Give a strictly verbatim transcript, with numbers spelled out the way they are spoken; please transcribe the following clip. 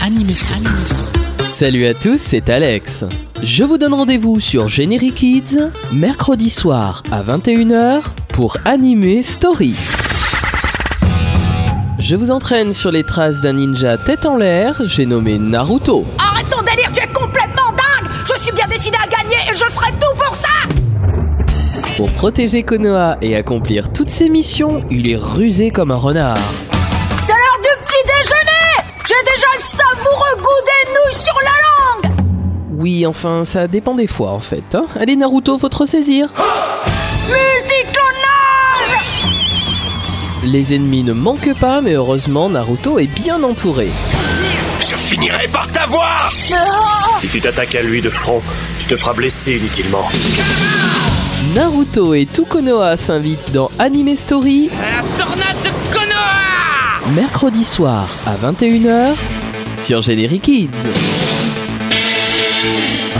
Anime Story. Salut à tous, c'est Alex. Je vous donne rendez-vous sur Générique Kids, mercredi soir à vingt et une heures pour Anime Story. Je vous entraîne sur les traces d'un ninja tête en l'air, j'ai nommé Naruto. Arrête ton délire, tu es complètement dingue! Je suis bien décidé à gagner et je ferai tout pour ça! Pour protéger Konoha et accomplir toutes ses missions, il est rusé comme un renard. C'est l'heure du petit déjeuner! J'ai déjà le savoureux goût des nouilles sur la langue! Oui, enfin, ça dépend des fois en fait. Hein. Allez Naruto, faut te ressaisir. Multiclonage! Les ennemis ne manquent pas, mais heureusement, Naruto est bien entouré. Je finirai par t'avoir! Oh! Si tu t'attaques à lui de front, tu te feras blesser inutilement. Naruto et tout Konoha s'invitent dans Anime Story. La tornade de Konoha! Mercredi soir à vingt et une heures sur Générique Kids.